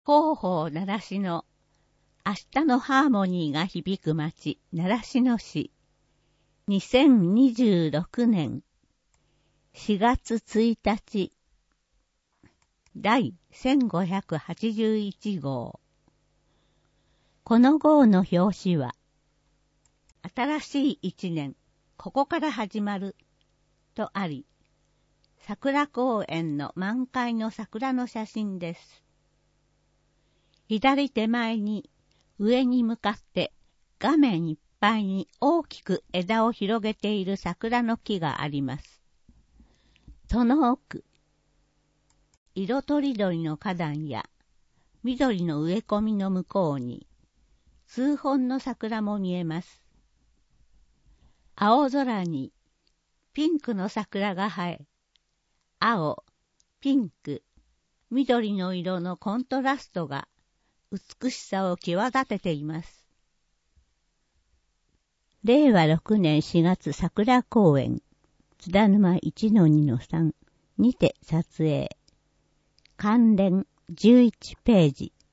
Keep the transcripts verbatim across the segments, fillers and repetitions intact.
広報習志野、明日のハーモニーが響く街、習志野市。にせんにじゅうろくねんしがつついたち、第せんごひゃくはちじゅういちごう。この号の表紙は、新しい一年、ここから始まる、とあり、桜公園の満開の桜の写真です。左手前に、上に向かって画面いっぱいに大きく枝を広げている桜の木があります。その奥、色とりどりの花壇や緑の植え込みの向こうに、数本の桜も見えます。青空にピンクの桜が映え、青、ピンク、緑の色のコントラストが美しさを際立てています。れいわろくねんしがつ桜公園、津田沼 いちのにのさん にて撮影。関連じゅういちページ。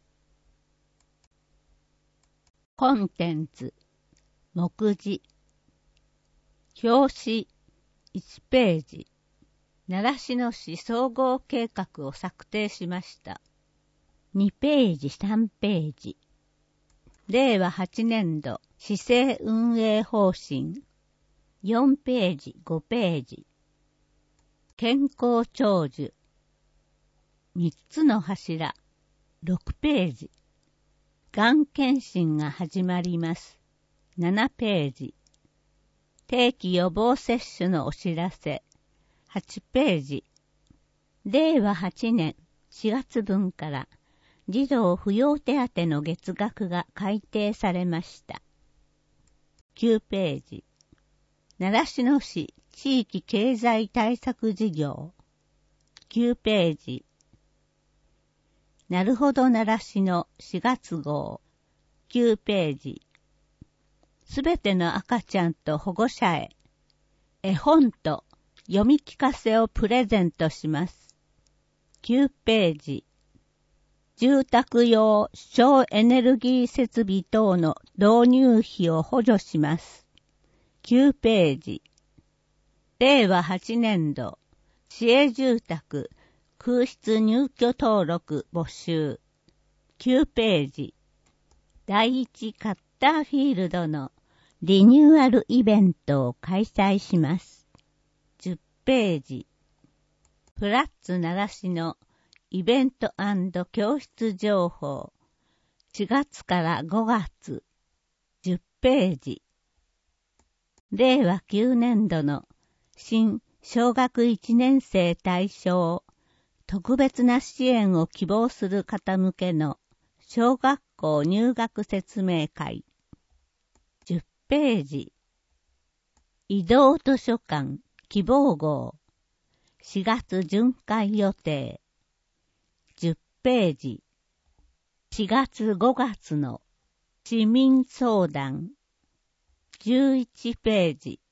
コンテンツ、目次。表紙いちページ。習志野市総合計画を策定しました。にページさんページ。れいわはちねんど市政運営方針。よんページごページ。健康長寿。みっつの柱。ろくページ。がん検診が始まります。ななページ。定期予防接種のお知らせ。はちページ。れいわはちねんしがつぶんから児童扶養手当の月額が改定されました。きゅうページ。習志野市地域経済対策事業。きゅうページ。なるほど習志野しがつごう。きゅうページ。すべての赤ちゃんと保護者へ絵本と読み聞かせをプレゼントします。きゅうページ。住宅用省エネルギー設備等の導入費を補助します。きゅうページ。れいわはちねんど市営住宅空室入居登録募集。きゅうページ。第一カッターフィールドのリニューアルイベントを開催します。じゅっページ。フラッツ習志野イベント&教室情報。しがつからごがつ。じゅっページ。れいわきゅうねんどの新小学いちねん生対象特別な支援を希望する方向けの小学校入学説明会。じゅっページ。移動図書館希望号。しがつ巡回予定。じゅっページ。しがつごがつの市民相談。じゅういちページ。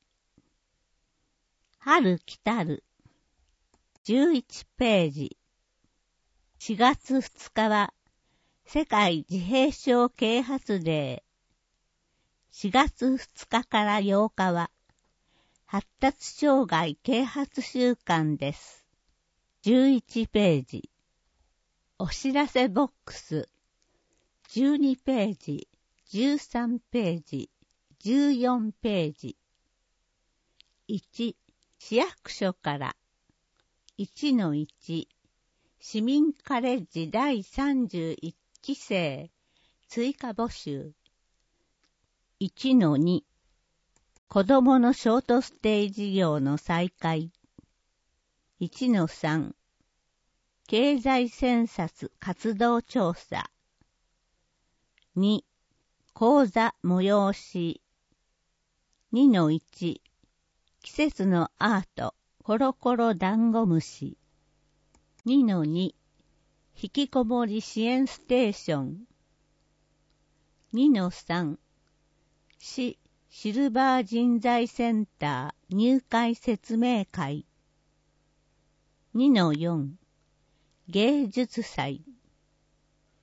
春来たる。じゅういちページ。しがつふつかは世界自閉症啓発デー。しがつふつかからようかは発達障害啓発週間です。じゅういちページ。お知らせボックス。じゅうにページ、じゅうさんページ、じゅうよんページ。いち、市役所から。いちのいち、市民カレッジだいさんじゅういっきせい、追加募集。いちのに、子どものショートステイ事業の再開。いちのさん、経済センサス活動調査。に、講座催し。にのいち、季節のアートコロコロダンゴムシ。にのに、引きこもり支援ステーション。にのさん、市シルバー人材センター入会説明会。にのよん、芸術祭。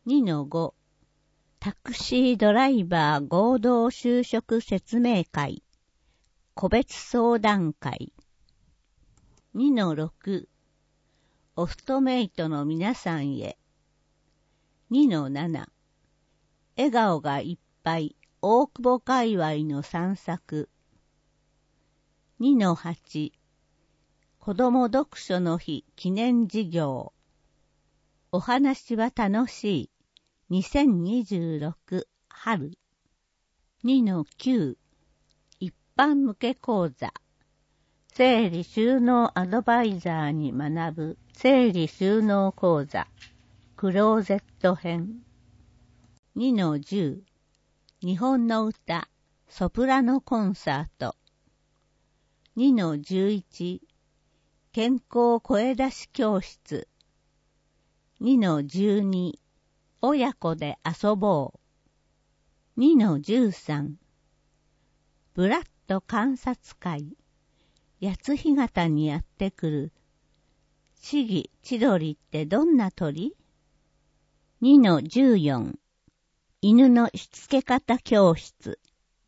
にのご タクシードライバー合同就職説明会個別相談会。にのろく オフトメイトの皆さんへ。にのなな 笑顔がいっぱい大久保界隈の散策。にのはち 子ども読書の日記念事業。お話は楽しいにせんにじゅうろく春。にのきゅう 一般向け講座。整理収納アドバイザーに学ぶ整理収納講座クローゼット編。にのじゅう 日本の歌ソプラノコンサート。にのじゅういち 健康声出し教室。にのじゅうに 親子で遊ぼう。にのじゅうさん ブラッド観察会。八つ干潟にやってくるシギチドリってどんな鳥？ にのじゅうよん 犬のしつけ方教室。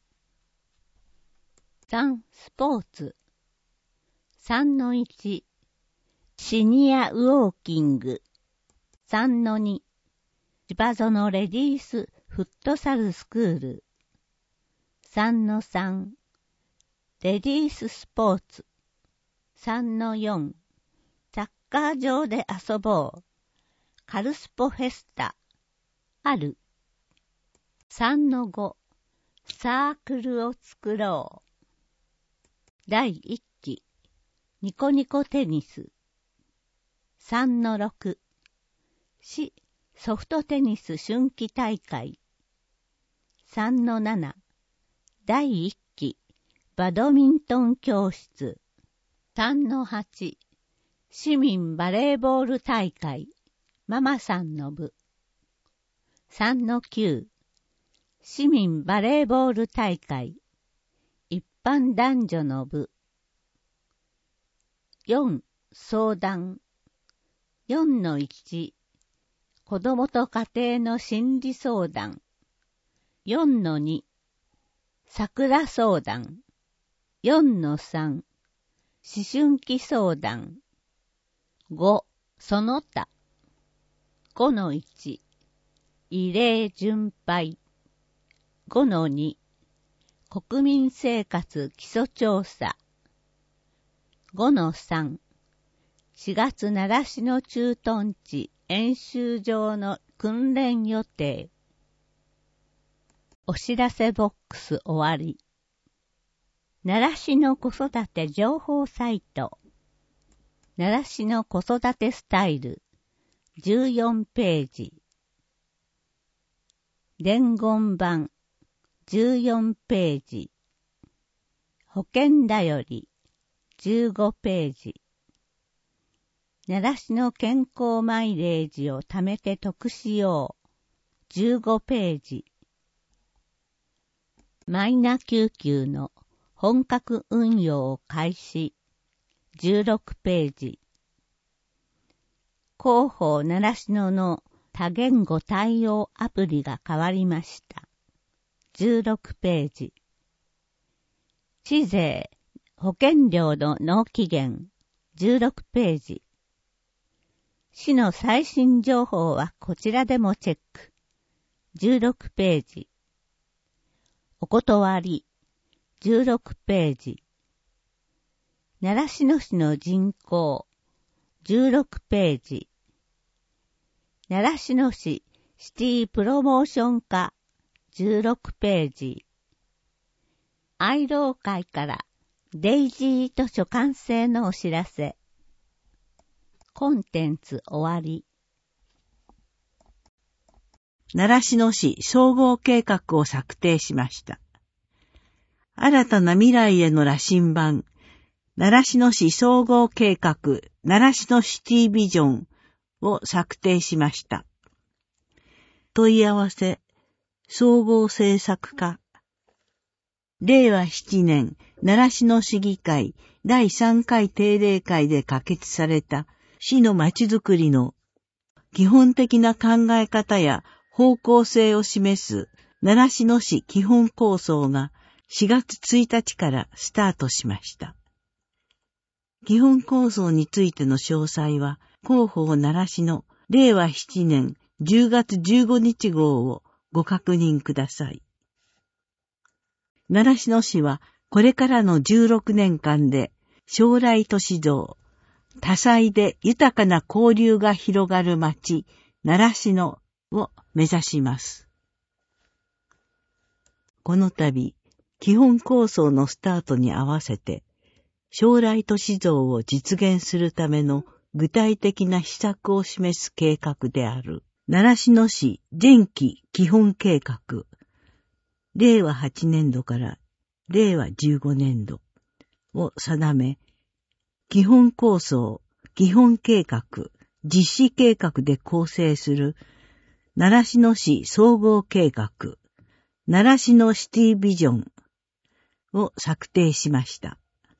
さんスポーツ。さんのいちシニアウォーキング。さんのに千葉園レディースフットサルスクール。さんのさんレディーススポーツ。さんのよんサッカー場で遊ぼう。カルスポフェスタ。ある。さんのごサークルを作ろう。だいいっきニコニコテニス。さんのろく市ソフトテニス春季大会。さんのななだいいっきバドミントン教室。さんのはち市民バレーボール大会ママさんの部。さんのきゅう市民バレーボール大会一般男女の部。よん相談。よんのいち子どもと家庭の心理相談。よんのに桜相談。よんのさん思春期相談。ごその他。ごのいち異例巡拝。ごのに国民生活基礎調査。ごのさんしがつ習志野駐屯地演習場の訓練予定。お知らせボックス終わり。習志野子育て情報サイト。習志野子育てスタイルじゅうよんページ。伝言版じゅうよんページ。保険だよりじゅうごページ。習志野健康マイレージを貯めて得しようじゅうごページ。マイナ救急の本格運用開始じゅうろくページ。広報習志野の多言語対応アプリが変わりましたじゅうろくページ。市税保険料の納期限じゅうろくページ。市の最新情報はこちらでもチェックじゅうろくページ。お断りじゅうろくページ。習志野市の人口じゅうろくページ。習志野市シティプロモーション課じゅうろくページ。愛老会からデイジー図書完成のお知らせ。コンテンツ終わり。 習志野市総合計画を策定しました。新たな未来への羅針盤、習志野市総合計画、習志野シティビジョンを策定しました。問い合わせ、総合政策課。れいわななねん、習志野市議会だいさんかい定例会で可決された市のまちづくりの基本的な考え方や方向性を示す習志野市基本構想がしがつついたちからスタートしました。基本構想についての詳細は広報習志野れいわななねんじゅうがつじゅうごにち号をご確認ください。習志野市はこれからのじゅうろくねんかんで将来都市像、多彩で豊かな交流が広がる街、習志野を目指します。この度、基本構想のスタートに合わせて、将来都市像を実現するための具体的な施策を示す計画である、習志野市前期基本計画、れいわはちねんどかられいわじゅうごねんどを定め、基本構想、基本計画、実施計画で構成する習志野市総合計画、習志野シティビジョンを策定しました。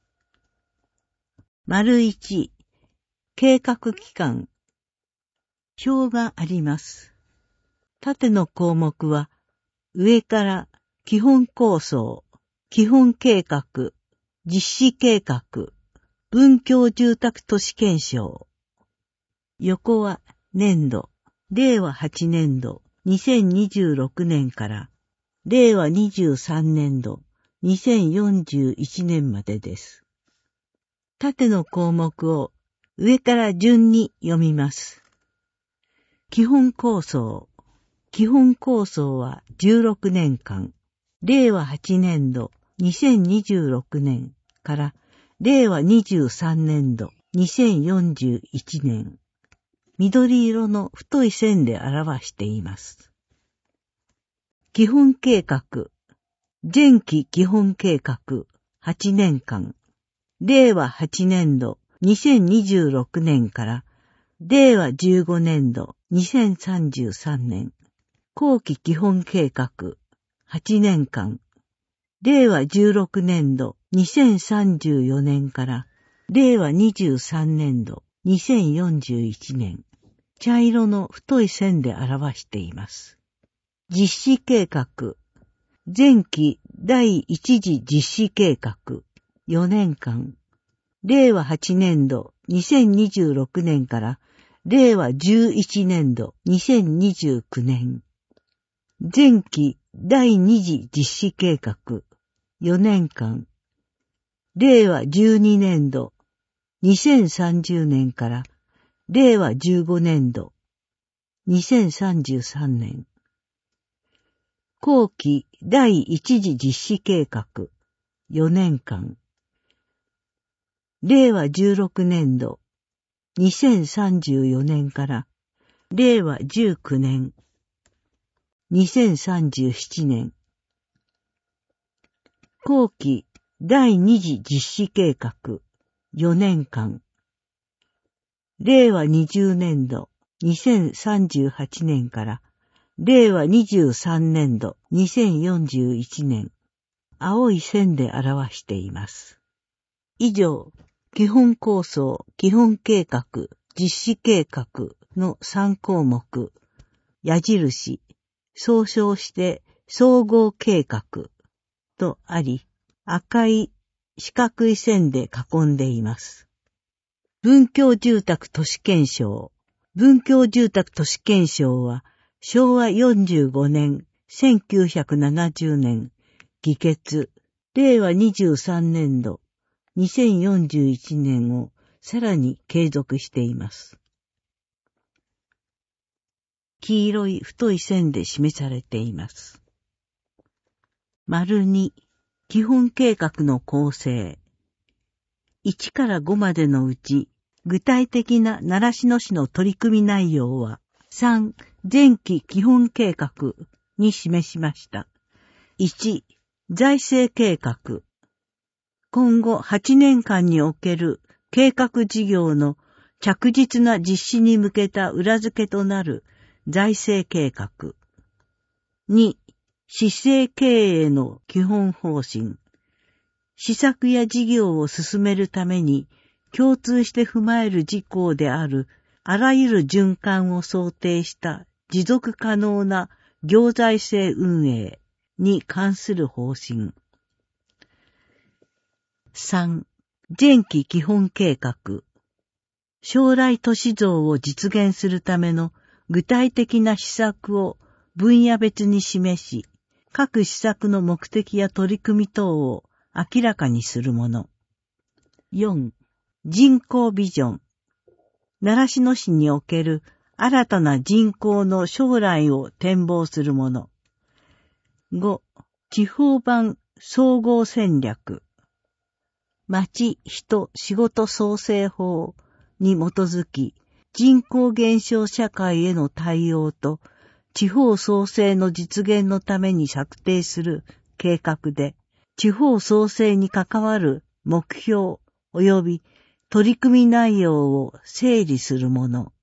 丸一、計画期間。表があります。縦の項目は、上から基本構想、基本計画、実施計画、文教住宅都市検証。横は年度、れいわはちねんど、にせんにじゅうろくねんかられいわにじゅうさんねんど、にせんよんじゅういちねんまでです。縦の項目を上から順に読みます。基本構想。基本構想はじゅうろくねんかん、れいわはちねんど、にせんにじゅうろくねんかられいわにじゅうさんねんど、にせんよんじゅういちねん。緑色の太い線で表しています。基本計画。前期基本計画はちねんかん。れいわはちねんど、にせんにじゅうろくねんかられいわじゅうごねんど、にせんさんじゅうさんねん。後期基本計画はちねんかん。れいわじゅうろくねんど、にせんさんじゅうよねんかられいわにじゅうさんねんど、にせんよんじゅういちねん。茶色の太い線で表しています。実施計画。前期第一次実施計画よねんかん。れいわはちねんど、にせんにじゅうろくねんかられいわじゅういちねんど、にせんにじゅうきゅうねん。前期第二次実施計画よねんかん。れいわじゅうにねんど、にせんさんじゅうねんかられいわじゅうごねんど、にせんさんじゅうさんねん。後期第一次実施計画よねんかん。れいわじゅうろくねんど、にせんさんじゅうよねんかられいわじゅうきゅうねん、にせんさんじゅうななねん。後期第二次実施計画よねんかん。れいわにじゅうねんど、にせんさんじゅうはちねんかられいわにじゅうさんねんど、にせんよんじゅういちねん。青い線で表しています。以上、基本構想、基本計画、実施計画のさんこうもく、矢印、総称して総合計画とあり、赤い四角い線で囲んでいます。文教住宅都市検証。文教住宅都市検証は、しょうわよんじゅうごねん、せんきゅうひゃくななじゅうねん、議決、れいわにじゅうさんねんど、にせんよんじゅういちねんをさらに継続しています。黄色い太い線で示されています。丸に、基本計画の構成。いちからごまでのうち、具体的な習志野市の取り組み内容は、さん、前期基本計画に示しました。いち、財政計画。今後はちねんかんにおける計画事業の着実な実施に向けた裏付けとなる財政計画。に、市政経営の基本方針。施策や事業を進めるために共通して踏まえる事項であるあらゆる循環を想定した持続可能な行財政運営に関する方針。さん. 前期基本計画。将来都市像を実現するための具体的な施策を分野別に示し、各施策の目的や取り組み等を明らかにするもの。よん. 人口ビジョン。習志野市における新たな人口の将来を展望するもの。ご. 地方版総合戦略。町、人、仕事創生法に基づき、人口減少社会への対応と、地方創生の実現のために策定する計画で、地方創生に関わる目標及び取り組み内容を整理するもの。